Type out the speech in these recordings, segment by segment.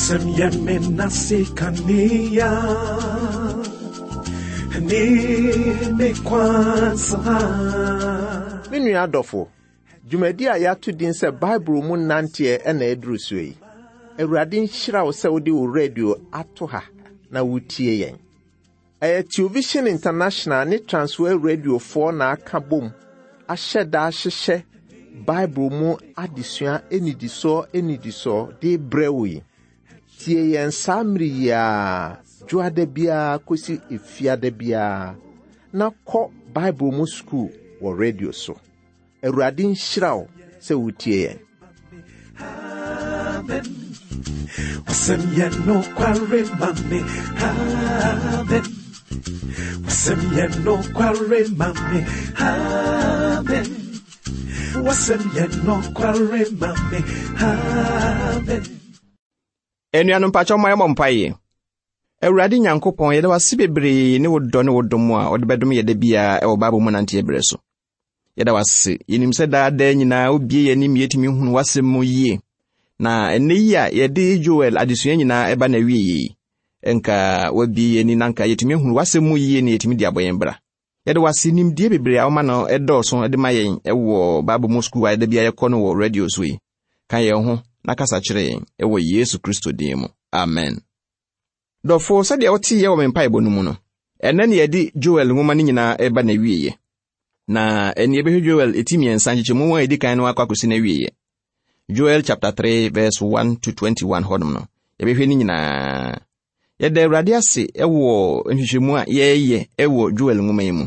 Wasemye nasikania ni kwanza. Minu adofo Jumadi a yatu din se Bible mu nantie na eduru so yi. Awurade nhyira wo se wodi wo radio ato ha na wutie yen. Television International ni Transworld Radio 4 na aka bom. Ahyeda ahyehye Bible mu adesua enidiso de brewi. Tie yen samri ya juade bia kosi efiade bia na ko Bible mu school wo radio so. Awurade nhyira wo se wutie yen. Amen. Wasemye no kware mame. Amen. Wasemye no kware mame. Amen. Wasemye no kware mame. Amen. Enuanom pacho moye mompaye. Awurade Nyankopɔn yɛde wase bebree ne wodɔ ne wodom a ɔde bɛdom yɛde bia ɛwɔ Bible mu nante ebre so. Yɛde wase yinim sɛ daada nyinaa obie yɛnim yɛtimi hunu wase mu yie. Na ene yi a yɛde Joel adesua nyinaa ɛba na wie enka wabie yɛni nanka yɛtimi hunu wase mu yie ne yɛtimi di aboyen bra. Yɛde wase nimdie bebree a ɔma no ɛdɔɔso ɛde ma yɛn ɛwɔ Bible mu school a yɛde bia yɛkɔ no wɔ radio so yi. Kan yɛn ho na kasa kyerɛ yɛn ɛwɔ Yesu Kristo din mu. Amen. Dɔfo sɛ deɛ wɔte yɛ wɔ mpaebɔ no mu no. Ɛnɛ ne yɛde Joel nwoma no nyinaa ɛba na wie. Na ɛne yɛbɛhwɛ Joel etimi ensan kyekyɛmu wɔn edi kan no akwakosi na wie. Joel chapter 3 verse 1 to 21 hodom no. Yɛbɛhwɛ ni nyinaa. Yɛda Awurade ase ɛwɔ nhwehwɛmu a yɛyɛ ɛwɔ Joel nwoma yi mu.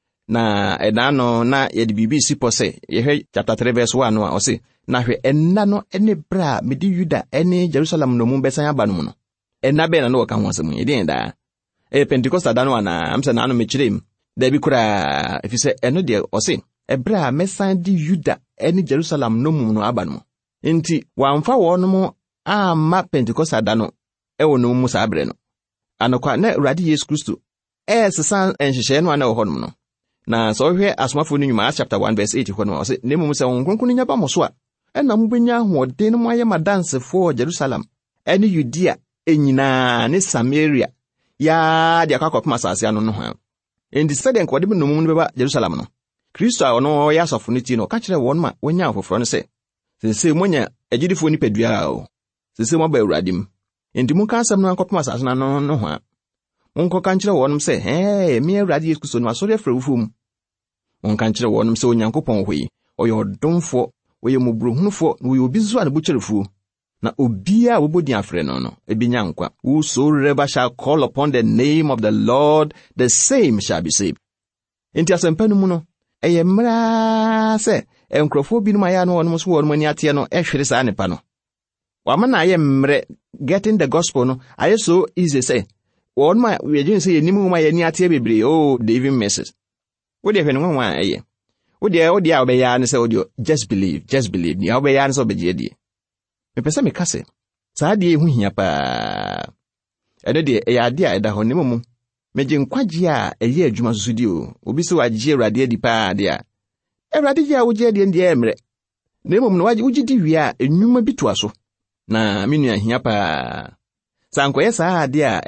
Na ɛda no na yɛde bibi sipɔ sɛ yɛhwɛ chapter 3 verse 1 no a ɔse na hwɛ ɛnna no ɛne bra mede Yuda ɛne Jerusalem no mu bɛsan aba no mu no. Ɛnna bɛ na no wɔka ho asɛm yɛde ɛda. Pentecost da no ana amsɛ na no mekyerɛm. Da bi kura efisɛ ɛno deɛ ɔse ɛbra mɛsan di Yuda ɛne Jerusalem no mu no aba no. Enti wamfa wɔnom ama Pentecost da no ɛwɔ no mu saa bre no. Anokwa na Awurade Yesu Kristo sesa nhyehyɛ no ana wɔ hɔnom no. Na sɛ ɔhwɛ asomafo no nyuma chapter 1 verse 8 hɔ no ɔse na mmom sɛ wɔnkronkron nya ba mo so a ɛna mubenya hoɔden no ayɛ madansefo Jerusalem ɛne Judea enyina ne Samaria ya de akakɔpem asase ano no ho. Enti sɛdeɛ nkɔde bi nomum no bɛba Jerusalem no. Kristo a ɔno yɛ asɔfo no ti no ɔka kyerɛ wɔn ma wɔnya afoforo no sɛ sese monya agidifo ni pedua o. Sese mo ba Awurade m. Enti mo ka asɛm no akɔpem asase no no ho a. Monko ka kyerɛ wɔn sɛ me Awurade Yesu Kristo no asɔre afra wufom. Monka kyerɛ wɔn sɛ Onyankopɔn hɔ yi ɔyɛ ɔdomfo, ɔyɛ mobrohunufo, na ɔyɛ obi zo a ne bokyerefo. Na obia wobodi afre no ebinya nkwa. Whosoever shall call upon the name of the Lord, the same shall be saved. Enti asɛmpa no mu no ɛyɛ mmara sɛ enkrofo bi no ma ya no wɔn so wɔn ani ate no ɛhwere saa nepa no. Wama na ayɛ mmere getting the gospel no ayɛ so easy sɛ wɔn ma yɛgye sɛ yɛnim ho ma yɛni ate bebree the even messes. Wo de hwɛ no ho a ɛyɛ. Wo de a ɔbɛya ne sɛ wo de just believe ni a ɔbɛya ne sɛ ɔbɛgye die. Mepɛsɛ meka sɛ saa de ehu hia pa. Ɛno de ɛyɛ ade a ɛda hɔ ne mu. Megye nkwagye a ɛyɛ adwuma soso di o. Obi sɛ wagye Awurade adi pa de a. Awurade gye a wogye adi ndi emre. Na mmom no wogye di wie a enwuma bi to aso. Na me nua hia pa. Sankoyɛ saa ade a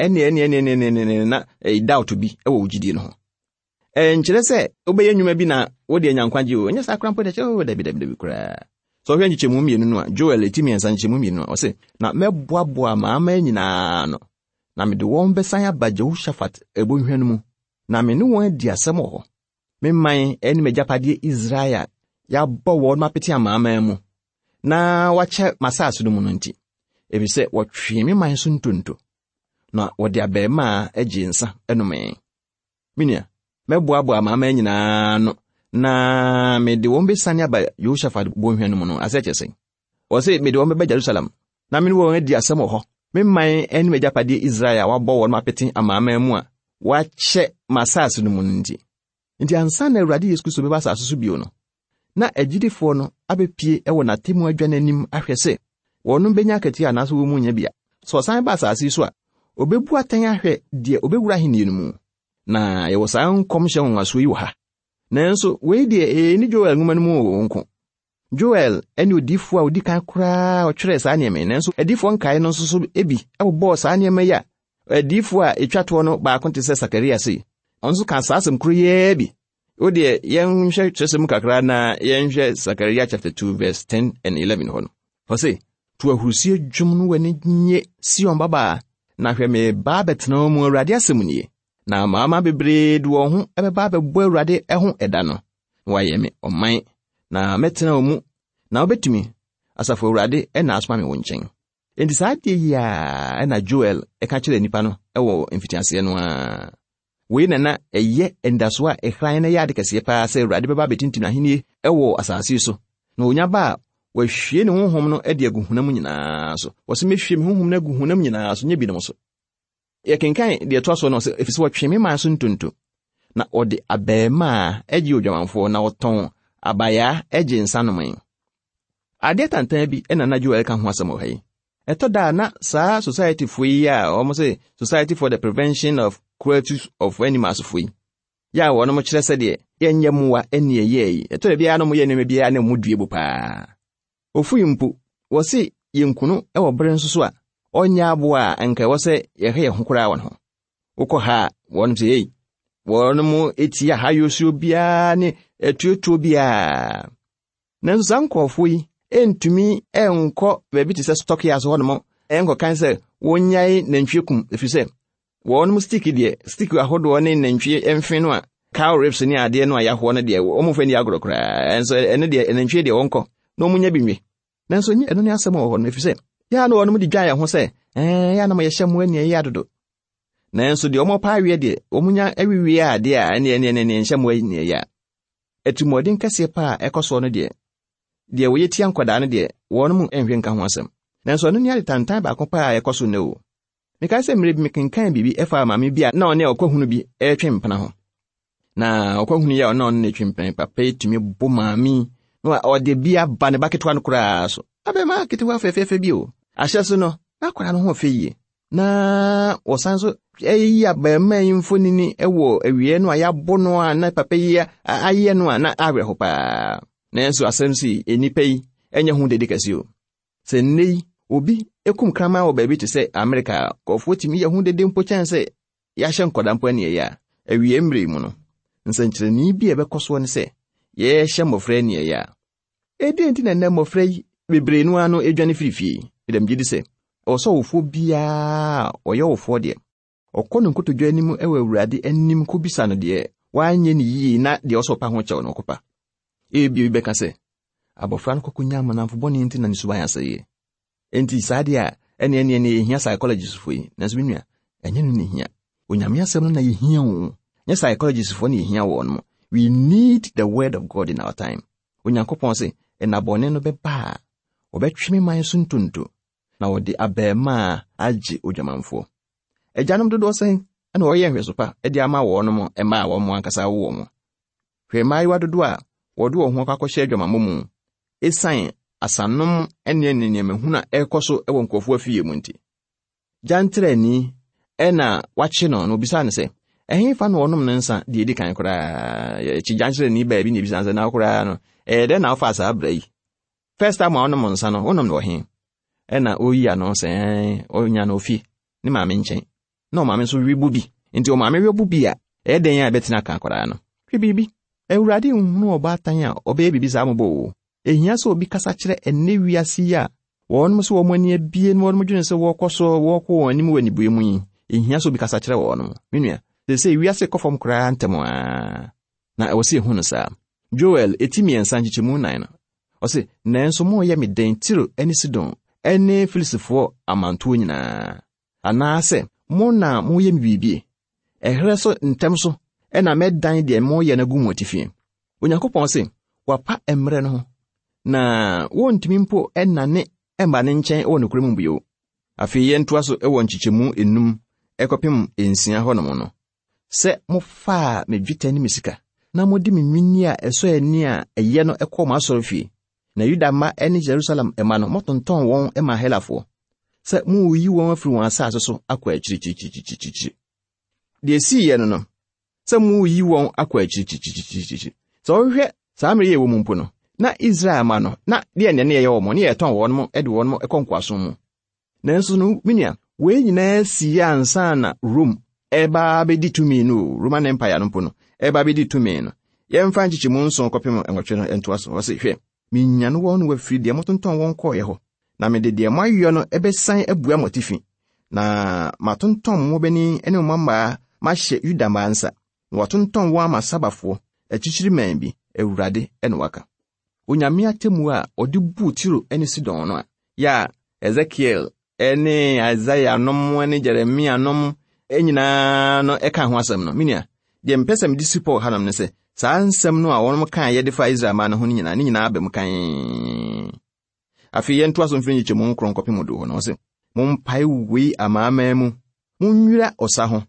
ɛne na doubt bi ɛwɔ wogye no ho. Nkyerɛ sɛ wobɛyɛ nnwuma bi na wode anyankwagye o. Nyɛ saa krampo de kyerɛ dabi kura. So hwɛ nkyɛmu mmienu no a Joel etimi ensa nkyɛmu mmienu a ɔse na mɛboaboa maama nyinaa no na mede wɔn bɛsan aba Jehoshaphat ebonhwa no mu na me ne wɔn adi asɛm wɔ hɔ. Memman ɛne magyapade Israel yɛabɔ wɔn mapete amaama mu na wakyɛ masase no mu no nti ebisɛ wɔtwe memman so ntonto na wɔde abɛɛma agye nsa ɛnome. Minia mɛboaboa maama nyinaa no na me de wɔn besane aba Jehoshaphat bonhwa no mu no asɛkyɛ sɛn. Ɔse me de wɔn bɛba Jerusalem na me ne wɔn adi asɛm wɔ hɔ. Memman ɛne magyapade Israel wabɔ wɔn mapete amaama mu a wakyɛ masase no mu no nti. Nti ansa na Awurade Yesu Kristo bɛba asase so bio no na agidifo no abepie ɛwɔ n'atemu adwa n'anim ahwɛ sɛ wɔn benya akati anaso wɔ mu nya bia. So ɔsan ba asase so a obebu atɛn ahwɛ deɛ obewura henie no mu. Na yɛwɔ saa nkɔmhyɛ nwaso yi wɔ ha. Nanso wei deɛ ni Joel nwoma no mu wɔ nko. Joel ene odifo a odi kan kura otwere saa nieme nanso adifo nkae no nso ebi ebobɔ saa nieme ya adifo a etwato no ba konte sɛ Sakaria sei onso ka saa asɛm kuro ye bi ode yɛnhwɛ kyerɛsɛm kakra na yɛnhwɛ Sakaria chapter 2 verse 10 and 11 hɔ no ɔse to ahurusie dwom no wani nye Sion baba na hwɛ me ba betena mu Awurade asɛm nie na mama bebree du wɔn ho ɛbɛba bɛbɔ Awurade ɛho ɛda no wayɛ me ɔman na metena mu na obetumi asafo Awurade ɛna asoma me wo nkyɛn enti saa de ya ɛna Joel ɛka kyerɛ nipa no ɛwɔ mfitiase no a wei na ɛyɛ endaso a ɛhran na yɛ ade kɛse pa sɛ Awurade bɛba betintim ahenie ɛwɔ asase so na onya ba wahwie ne honhom no ɛde agu hunam nyinaa so wɔse mehwie me honhom no agu hunam nyinaa so nyɛ bi no so yɛkenkan de ɛto so no sɛ efisɛ wɔtwe me ma so ntonto na ɔde abɛɛma ɛgye odwamanfo na wɔtɔn abaya ɛgye nsanomai ade tantan bi ɛna na Joel ka ho asɛm wɔ ha yi ɛtɔ da na saa society fo yi a wɔn sɛ Society for the Prevention of Cruelty of Animals fo yi ya wɔn mo kyerɛ sɛ deɛ yɛnyɛ mmoa ɛne ɛyɛ yi ɛtɔ da bia no mo yɛ ne bia na mo due bo paa ofuyi mpo wɔse yɛnkunu ɛwɔ bere nso so a ɔnya aboa a anka wɔsɛ yɛhɛ yɛ ho koraa wɔn ho wokɔ ha wɔn sɛ ei wɔn mo etia ha yosio bia ne etuotuo bia nanso saa nkɔfo yi entumi enkɔ baabi te sɛ stock yas hɔ no enkɔ kan sɛ wonyae nantwie kum efisɛ wɔn mo stick ahodoɔ ne nantwie emfe no a cow ribs ne ade no a yɛahoɔ no deɛ wɔn mfa ni agorokora enso ene deɛ nantwie deɛ wɔnkɔ na wɔn nya bi nwe nanso nyi eno ne asɛm wɔ hɔ no efisɛ ya no wɔn mo di dwan yɛ ho sɛ ya na mo yɛhyɛ mo ani yɛ adodo nanso deɛ wɔn pa awie deɛ wɔn nya awiwie ade a ene nhyɛ mo ani yɛ etumɔden kɛse pa a ɛkɔso no deɛ wɔyɛ tia nkwadaa no deɛ wɔn mo enhwe nka ho asɛm nanso ɔno ne ade tantan ba akɔpa a ɛkɔso ne o meka sɛ mmere bi mekenkan bibi ɛfa maame bi a na ɔne ɔkwahunu bi ɛtwe mpana ho na ɔkwahunu yɛ ɔno ne twe mpana papa etumi bo maame no ɔde bia ba ne baketwa no koraa so abɛma ketewa fɛfɛfɛ bi o ahyɛ so no na kwara no ho fɛ yie na wɔsan so ɛyi abɛma info nini ɛwɔ awie no a yɛabo no a na papa yi ayɛ no a na awerɛ ho paa nanso asɛm si enipa yi ɛnyɛ ho dede kɛse o sɛ nnɛ obi ekum krama wɔ baabi te sɛ America kɔfo timi yɛ ho dede mpo kyɛn sɛ yɛahyɛ nkɔda mpo ne yɛ a awie mmere mu no nsɛnkyerɛnni bi ɛbɛkɔ so ne sɛ yɛhyɛ mmɔfra ne yɛ a edi enti na nna mmɔfra yi bebree no ano edwane firifie edam gidi sɛ ɔsɔ wofo bia ɔyɛ wofo deɛ ɔkɔ no nkotodwa anim ɛwɔ Awurade anim ko bisa no deɛ wanyɛ ne yie na deɛ ɔsɔ pa ho kyɛw no ɔkɔpa ebi bɛka sɛ abɔfra no kɔkɔnya amanamfo bɔne enti na ne suban asɛyɛ enti saa deɛ a ɛne yɛhia psychologist fo yi nanso bi nua ɛnyɛ no ne hia onyame asɛm no na yɛhia wo nyɛ psychologist fo ne yɛhia wɔ no we need the word of God in our time onyankopɔn sɛ ɛnabɔne no bɛba a ɔbɛtweme man so ntonto na ɔde abɛɛma agye odwamanfo agyanom dodoɔ sɛn ɛna ɔyɛ nhwɛ so pa ɛde ama wɔn no ɛma a wɔn mo ankasa wo wɔn hwɛ maayewa dodoɔ a wɔde wɔn ho akɔhyɛ adwamamɔ mu esan asanom ɛne nneɛmahuna ɛkɔ so ɛwɔ nkɔfo afie mu nti gyantrani ɛna wakye no obisa ne sɛ ɛhefa no wɔnom ne nsa deɛ di kan koraa yɛkyi gyantrani baabi ne bisa nsa na koraa no ɛdɛ na afa saa bra yi first time wɔnom nsa no wɔnom no ɔhe ɛna oyi ano sɛ ɔnya no ofie ne maame nkyɛn na ɔmaame nso webu bi nti ɔmaame webu bi a ɛdɛn a bɛtena ka koraa no hwɛ biribi Awurade nhunu ɔbaatan a ɔbɛyɛ bibi saa mobɔ ehia sɛ obi kasa kyerɛ enne wiase yi a wɔn so wɔn ani abie no wɔn dwene sɛ wɔkɔ so wɔkɔ wɔn anim wɔ nibue mu yi ehia sɛ obi kasa kyerɛ wɔn menua sɛ wiase kɔfam koraa ntɛm a na ɛwɔ sɛ ehunu saa Joel etimi ensa nkyekemu 9 no ɔsɛ nanso mo yɛ me den Tiro ɛne Sidon ɛne Filistifo amantuo nyinaa anaasɛ mo na mo yɛ me bibie ɛhre so ntɛm so ɛna mɛdan deɛ mo yɛ na gu mo tifie onyankopɔn sɛ wapa emre no na wontimi mpo ɛnane ɛmba ne nkyɛn ɛwɔ nokura mu bio afei yɛntoa so ɛwɔ nkyekyemu enum ɛkɔpem ensia hɔ nom no sɛ mo fa me dwetɛ ne me sika na mo di me nwini a ɛsɔ ani a ɛyɛ no ɛkɔ mo asɔre fie na Yuda ma ɛne Jerusalem ɛma no motontɔn wɔn ɛma Helafoɔ sɛ mo yi wɔn afiri wɔn asase so akɔ akyirikyirikyirikyirikyiri deɛ si yɛ no sɛ mo yi wɔn akɔ akyirikyirikyirikyiri sɛ ɔhwɛ saa mmere yɛ wɔ mu mpo no na Israel ma no na de ne ye wo mo ne ye ton wo no e de wo no ekonkwaso mu nanso no minia we nyina si ansa na Rome eba be ditumi no Roman Empire no po no eba be ditumi no ye mfa nchichi mu nso kopem enwotwe no ento aso wo se hwe minya no wo no wafiri de motonton won ko ye ho na me de mayo no ebesan abua motifi na matonton mo beni ene mama ma hye Yuda mansa na watonton wo ama sabafo achichiri man bi Ewurade ene waka onyame atemu a odi bu Tiro ene Sidon no a ya Ezekiel ene Isaiah nom ene Jeremia nom enyina no eka ho asem no minia de mpesem disciple hanam ne se saa nsem no a wonum kan ye de fa Israel man ho nyina abem kan afi yento aso mfiri nyiche mu nkron kopem do no se mompai wi amaama mu munwira osa ho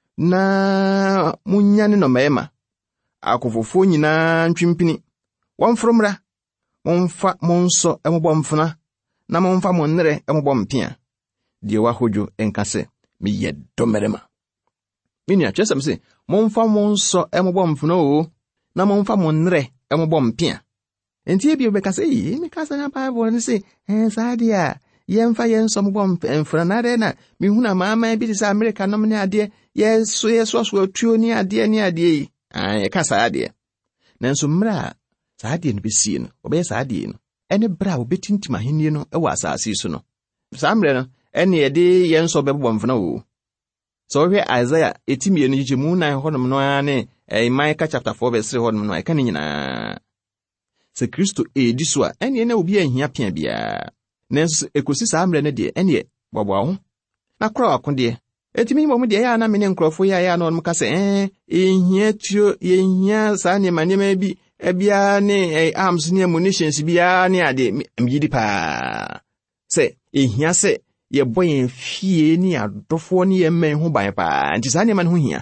na munyane no mema akofofo nyina ntwimpini wonfromra monfa monso emobɔ mfuna na monfa monnere emobɔ mpia die wahodwo enkase meyɛ domerema minia twesem se monfa monso emobɔ mfuna o na monfa monnere emobɔ mpia enti ebi obekase yi mikasa na Bible ne se saadia yemfa yenso mobɔ mfuna na de na mihuna maama bi se America nom ne ade yeso atuo ni ade kasa ade nanso mra saade no besie no obeye saade no ene bra obetintim ahenie no ewa asase so no samre no ene yede yenso bebɔ mfuna o so we Isaiah etimie no jijemu na honom no ane Micah chapter 4 verse 3 honom no eka ne nyina se Kristo edi so a ene obi ahia pia bia nanso ekosi samre no de ene bɔbɔ ho na kora akonde etimi mo de ya na me ne nkrofo ya na onum ka se ehia tuo yehia saa ne manema bi ebia ne arms ne munitions bia ne ade mgidi pa se ehia se ye boyen fie ni adofo ne ye men ho ban pa nti saa ne man ho hia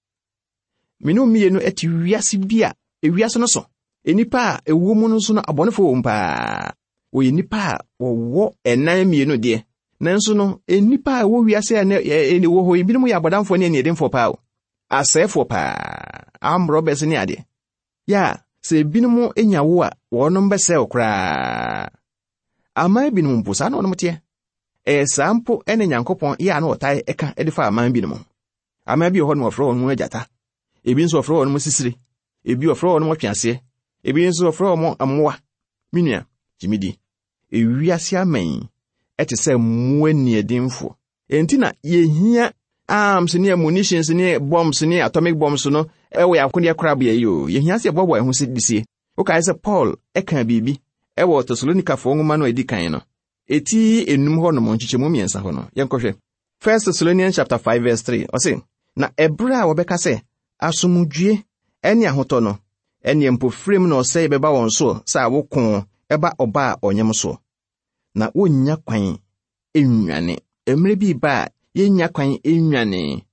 minu miye no eti wiase bia ewiase no so enipa ewo mu no so no abonefo wo mpa wo enipa wo enan miye no de nanso no enipa wo wiase ene wo ho ibinum ya bodamfo ne edemfo pa o asefo pa amrobes ne ade ya se binum enyawo a wonom bese okra ama binum mpusa na onom tie sampo ene Nyankopon ya na otai eka edifa ama binum ama bi ho no ofro onu agata ebi nso ofro onu sisire ebi ofro onu twiase ebi nso ofro onu amwa minia jimidi ewiase amen ete se muani edinfo enti na yehia arms ne munitions ne bombs ne atomic bombs no ewe yakone krab ye yo yehia se bobo ehu se disie o kai se Paul eka bibi ewo Thessalonica fo nwoma no edikan no eti enum ho no monchichemu miensa ho no yenkohwe 1 Thessalonians chapter 5 verse 3 o se na ebra wo beka se asomudwie ene ahoto no ene mpofrem no se beba won so sa wokon eba oba onyem so na wonya kwan enwane emre bi ba yenya kwan enwane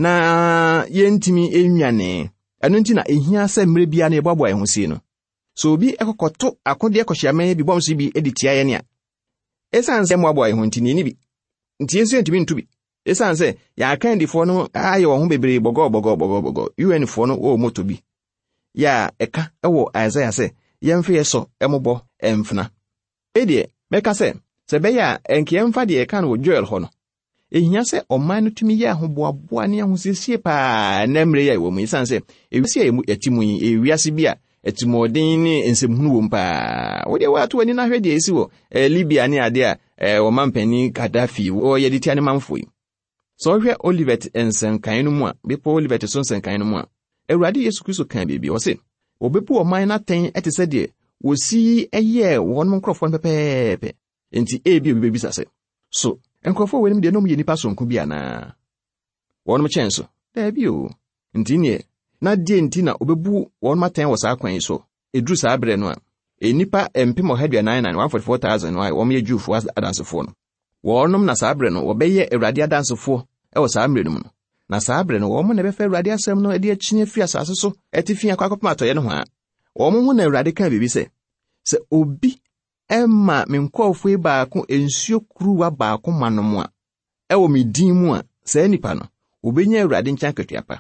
na yentimi enwane eno nti na ehia se emre bia na ebabo ehosi no so obi ekokoto akode ekoshiame bi bomso bi editia ye ne a esanse mwabo eho nti ni bi nti yesu ntimi ntubi esanse ya kan difo no aye wo ho bebre bogo UN fo no o moto bi ya eka ewo Isaiah se yemfe yeso emobo emfna edie meka se beya enkiemfa de eka no Joel ho no ehia se oman no tumi ya ho boaboa ne ahosesie pa na mre ya wo mu isanse ewisi emu etimu ewiase bia etimodin ni ensemhunu wo mpa wo de wato ani na hwede esi wo Libya ne ade a wo mampani Gaddafi wo ye ditia ne manfoi so hwe Olivet ensenkan no mu a bepo Olivet so ensenkan no mu a Ewurade Yesu Kristo kan bibia wo se obepu oman na ten etese de wo si eye won nkrofo pepepe enti ebi obi bebisa se so nkrofo wenim de no mu yenipa sonko bia na won chenso da bi o enti ne na die enti na obebu won maten wo sa kwan so edru sa abre no a enipa empimo hedua 144,000 no a wo me Jewfo adansefo no wonom na sa abre no wo beye Ewurade adansefo e wo sa amre no mu no na sa abre no wo mo na be fa Ewurade asem no e de akine fi asase so etifia kwakopma toye no ho a wo mo hu na Ewurade kan bibi se obi emma menkofo baako ensuo kuruwa baako manom a ewo medin mu a sa nipa no obenya Ewurade nkyɛn ketuapa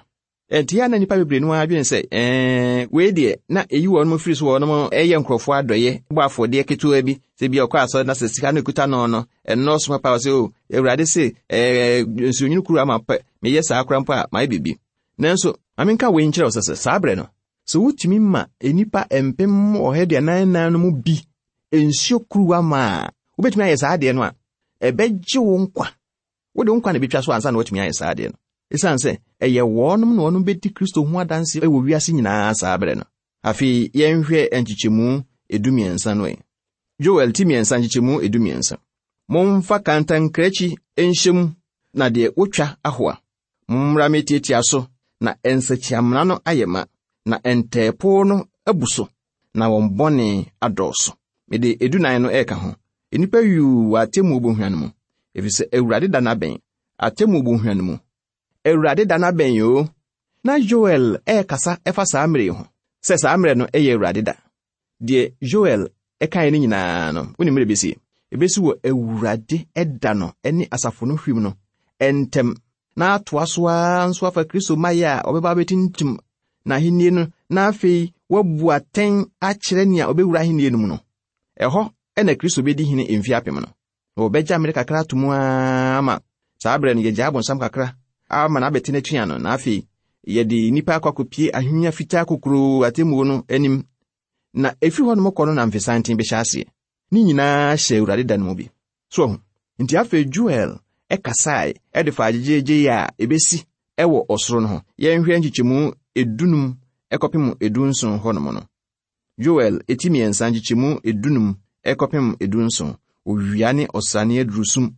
Entia na nipa bebre no adwen se we de na eyi won mo firi so won mo eye nkrofo adoye bo afode ketewa bi se bi okwa aso na se sika no kuta no no eno so pa se o Ewurade se nsonyinu kuru ama me yesa akrampo a mai bibi nanso amenka we nkyere osese sabre no so wutimi ma enipa empem ohede nan no mu bi ensio kuru ama wobetumi ayesa ade no a ebegye wo nkwa wode nkwa na betwa so ansa na wotumi ayesa ade no esanse eye wonum na wonum beti Kristo ho adanse ewo wiase nyinaa sabre no afi yenhwe enchichemu edumiensa no Joel timiensa enchichemu edumiensa momfa kantan krechi enhyem na de wotwa ahoa mmra metietia so na ensachiamna no ayema na entepo no abuso na won bone adoso mede edunan no eka ho enipa yu atemu obohwan mu efise Ewurade da na ben atemu obohwan mu Ewurade da na ben yo na Joel kasa efa saamre ho se saamre no eye Ewurade da de Joel kan ni nyina no woni mre besi ebesi wo Ewurade da no eni asafo no hwim no entem na atoasoa nso afa Kristo maya obeba betintim na hinnie no na afei wabu aten akire nia obewura hinnie no mu no eho ena Kristo bedi hine emfi apem no obeja Amerika kakra tumu ama saabre no yeja abonsam kakra ama na betine twia no na afei yedi nipa akokopie ahwenya fita kokoro atemu no anim na efi ho no mkono na mfisantin be hyase ni nyina hye Ewurade da no bi so nti afei Joel ekasai edifa ajejeje ya ebesi ewo osoro no ho yenhwe nchichemu edunum ekopem edunson ho no Joel etimiensa nchichemu edunum ekopem edunson owiane osane adurusum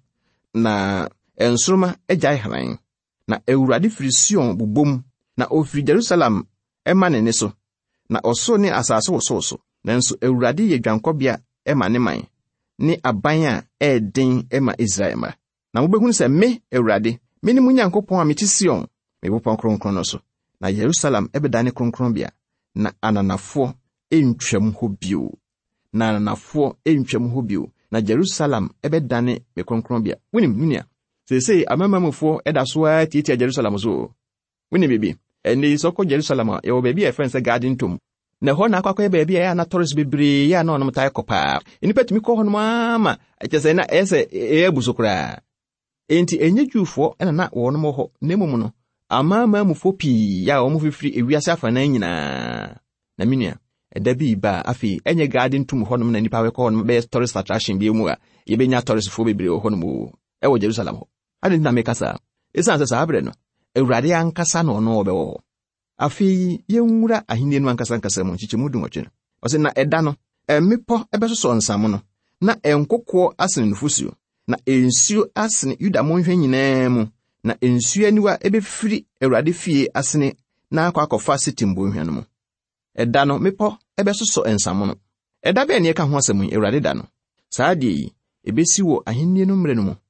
na ensoroma ejai haran na Ewurade firi Sion bubom na ofiri Jerusalem emane ne so na oso ne asase wososo nanso Ewurade ye dwankobia emane man ne aban a eden ema Israel ma na mobehunu se me Ewurade me ni munyankopon a meti Sion me bopon kronkron no so na Jerusalem ebedane kronkron bia na ananafo entwam ho bio na Jerusalem ebedane me kronkron bia wonim nunia sesei amamamufo eda so a titia Jerusalem so wonim bibi eni soko Jerusalem e wo baabi e fense garden tom na ho na akwakwa baabi e na tourist bebre ya na onom tai kopa enipa tumi ko ho no ama ekese na ese ebusokura enti enye Jufo na wonom ho nemum no amamamufo pi ya wo mufifiri ewiase afa na nyina na minia eda bi ba afi enye garden tom ho nom na nipa we ko ho no be tourist attraction bi mu a yebenya tourist fo bebre ho no e wo Jerusalem ho ade na mekasa esanse sabre no Ewurade ankasa no no obewo afi yenwura ahinde no ankasa mu chichemu dunwoche o se na eda no mepo ebesoso nsam no na enkokwo asene nufusuo na ensuo asene Yuda monhwe nyina mu na ensuo aniwa ebefiri Ewurade fie asene na akwakofa sitimbo hwe no mu eda no mepo ebesoso nsam no eda be ne eka ho asem Ewurade da no saa de yi ebesi wo ahinde no mre no mu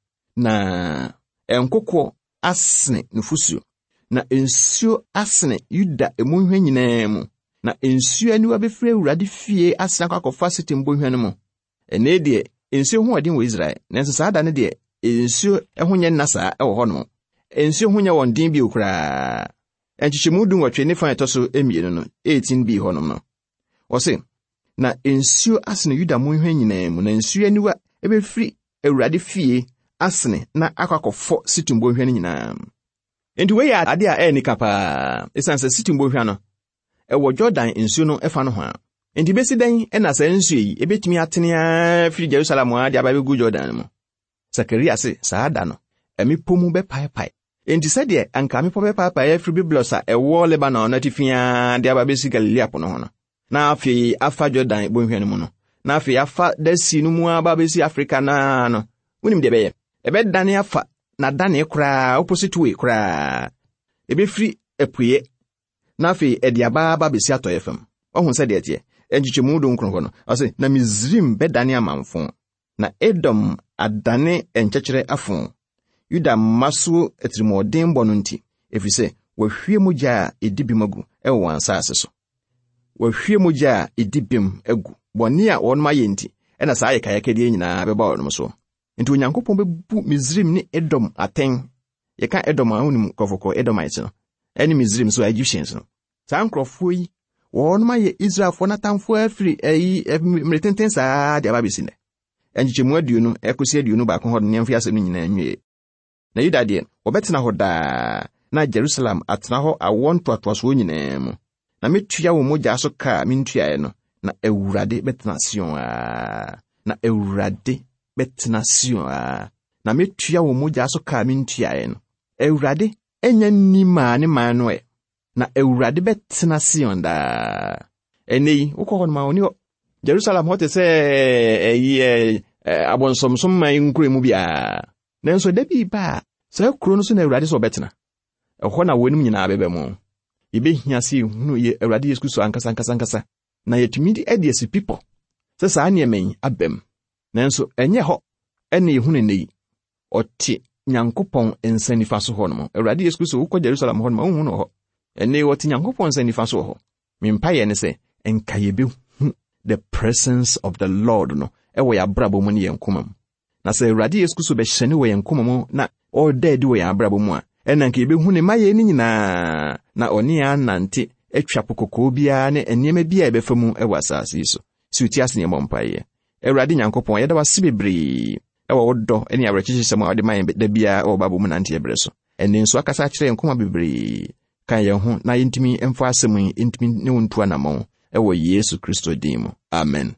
na enkokwo asene nufusuo na ensuo asene Yuda emonhwe nyina mu na ensuo aniwa befiri Ewurade fie asene akwakofa sitimbo hwe no mu ene de ensuo ho odin wo Israel nanso saa da ne de ensuo ehonye nnasa ewo ho no ensuo honye won din bi okura enchichemu dun wotwe ne fan etoso emienu no 18 bi ho no wo se na ensuo asene Yuda monhwe nyina mu na ensuo aniwa ebefiri Ewurade fie asene na akwakofo sitimbo hwe nyina enti we ya ade a eni kapa esanse sitimbo hwe no ewo Jordan ensuo no efa no ho a enti besi dan na sa ensuo yi ebetumi atene a firi Jerusalem a de ababegu Jordan mu Zakaria se saada no emipomu be pai enti se de anka mepo be pai firi Biblosa ewo Lebanon na tifia de ababesi Galilea pono ho no na afi afa Jordan bonhwe no mu no na afi afa dasi no mu ababesi Africa na no wonim de beye ebe dane afa na dane kura opposite way kura ebe free epuye na afi ediaba babesi atoye fam ohun se de tie enchichemu do nkron no o se na Misrim be dane amanfo na Edom adane enchechere afon Yuda maso etrimoden bono nti efise wahwie mogya edibimagu ewo ansase so wahwie mogya edibim egu boni a won ma yenti ena saa yekayakede nyina beba won so nti Onyankopon bebu Misrim ni Edom aten yeka Edom ahonim kofoko Edomite no ɛne Misraim so Egyptians no saa nkrɔfo yi wɔn ma yɛ Israelfo na tamfo afiri mretenten saa de ababesi ne enchichemu aduonu ekosi aduonu ba ko ho ne mfi asem nyina nwie na Yuda de wɔbɛtena hɔ daa na Jerusalem atena hɔ awontoatoaso nyina mu na metua wo mogya so ka mentuae no na Awurade bɛtena Sion na Awurade bɛtena Sion na metua wo mogya so ka mentuae no Awurade enya nima ne man no na Awurade bɛtena Sion daa enei wokɔ no ma oni Jerusalem hote se abonsomsom man nkuremu bia nanso da bi ba sa kuro no so na Awurade so betena ɛhɔ na wonim nyina bɛbɛ mu yebehia se hunu ye Awurade Yesu Kristo ankasa na yetumi di adiesi people se saa ne men abem nanso enye hɔ ene yehunu nei ɔte Nyankopɔn ensanifa so hɔ no Awurade Yesu Kristo wokɔ Jerusalem hɔ no hunu hɔ ene wɔte Nyankopɔn ensanifa so hɔ mempa ye ne se enka yebehu the presence of the Lord no ewo ya brabo mu ne yenkoma mu na se Awurade Yesu Kristo be hyene wo yenkoma mu na all dead wo ya brabo mu a enanka yebehu ne maye ni nyina na oni ya nante atwa pokoko bia ne enema bia ebefa mu ewo asase so si uti ase ne mompaye Awurade Nyankopɔn yeda wase bebre ewo wodɔ ene awerɛkyekyesɛm a ɔde man da bia ewo babo mu nante ebre so ene nso akasa kyerɛ yenkoma bebre kan ye ho na yentimi emfa asɛm yentimi ne wontu anamɔ ewo Yesu Kristo din mu amen.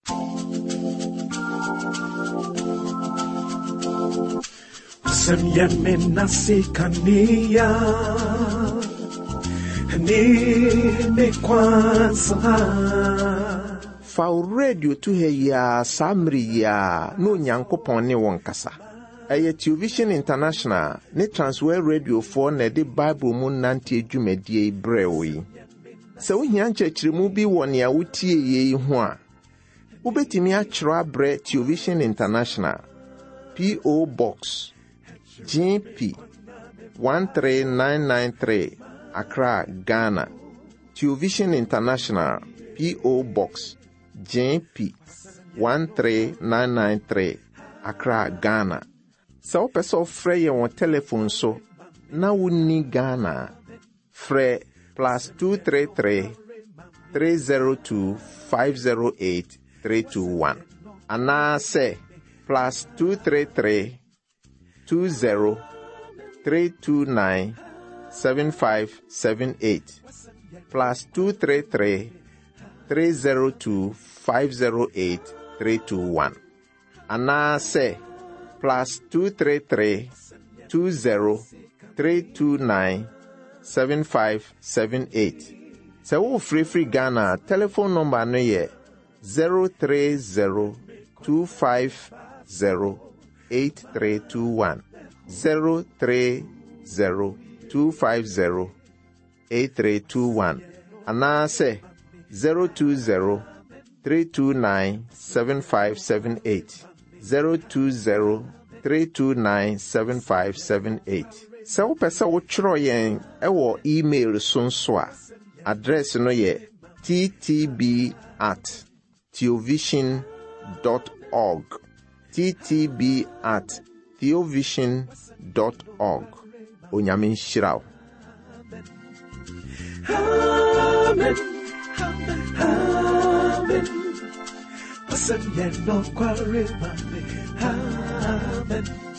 Semya menasi kania ni me kwanza fa radio tu he ya samri ya no Nyankopɔn ne won kasa eye Television International ne Transworld Radio for na de Bible mu nante adwumadie brewi sɛ wohia nkyerɛkyerɛmu bi wɔ nea wotie yei ho a wobɛtumi akyerɛ abrɛ Television International P.O. Box GP 13993 Accra, Ghana. Television International P.O. Box GP 13993 Accra, Ghana. Sɛ wopɛ sɛ wofrɛ yɛn wɔ telephone so na wonni Ghana frɛ +233 302 508 321 anase +233 20 329 7578 +233 302 508 321 anase +233 20 329 7578. Se wo free Ghana telephone number no ye 03025083321 03025083321 ana se 02032975778 02032975778. Se wo pese wo chro yen ewo email sonso a address no ye ttb@theovision.org ttb@theovision.org onyame nhyiraw. Amen. Amen. Wasem ye no kware mame. Amen.